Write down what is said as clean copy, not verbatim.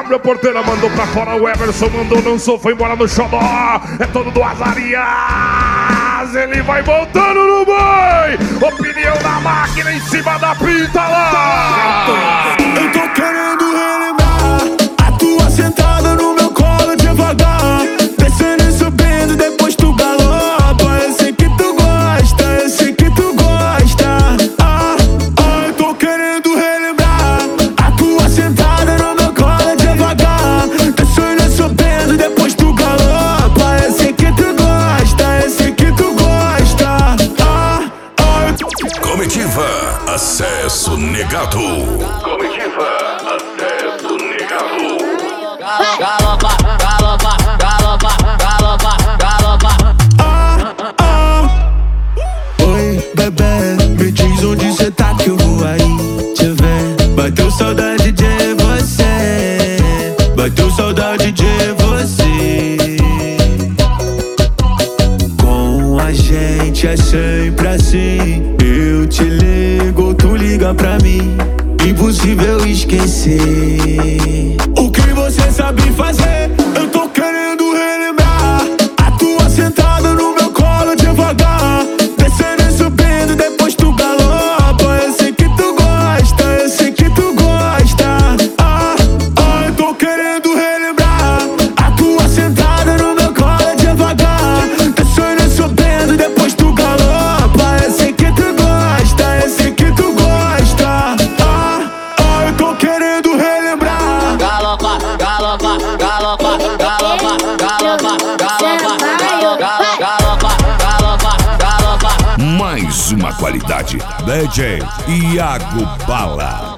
abre a porteira, mandou pra fora o Everson, mandou, dançou, foi embora no xodó. É todo do Azarias, ele vai voltando no boi. Opinião da máquina em cima da pinta lá. Eu tô querendo relembrar a tua sentada no meu colo devagar, descendo e subindo, depois tu galopa. Eu sei que tu gosta, eu sei que tu gosta. Eu tô querendo relembrar a tua sentada no meu colo devagar, descendo e subindo, depois tu galopa. Eu sei que tu gosta, eu sei que tu gosta. Comitiva Acesso Negado. Comitiva Acesso Negado. Galopa, galopa, galopa, galopa, galopa. Oi, bebê, me diz onde cê tá que eu vou aí te ver. Bateu saudade de você, bateu saudade de você. Com a gente é sempre assim, eu te ligo, tu liga pra mim. Impossível esquecer o que você sabe fazer. Eu tô querendo relembrar a tua sentada no meu colo devagar, descendo e subindo, depois tu galopa. Eu sei que tu gosta, eu sei que tu gosta. Eu tô querendo relembrar a tua sentada no meu colo devagar, descendo e subindo, depois tu galopa. Eu sei que tu gosta, eu sei que tu gosta. Eu tô querendo relembrar. Galopa, galopa, galopa, galopa, galopa, galopa, galopa, galopa, galopa. Mais uma qualidade. DJ Iago Bala.